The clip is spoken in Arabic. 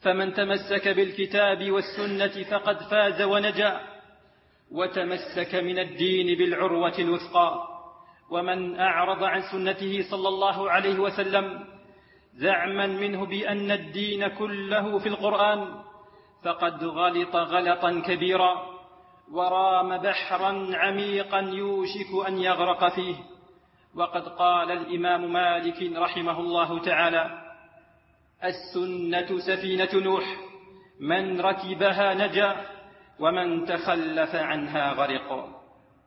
فمن تمسك بالكتاب والسنة فقد فاز ونجا وتمسك من الدين بالعروة الوثقى. ومن أعرض عن سنته صلى الله عليه وسلم زعما منه بأن الدين كله في القرآن فقد غلط غلطا كبيرا ورام بحرا عميقا يوشك أن يغرق فيه. وقد قال الإمام مالك رحمه الله تعالى: السنة سفينة نوح، من ركبها نجا ومن تخلف عنها غرق.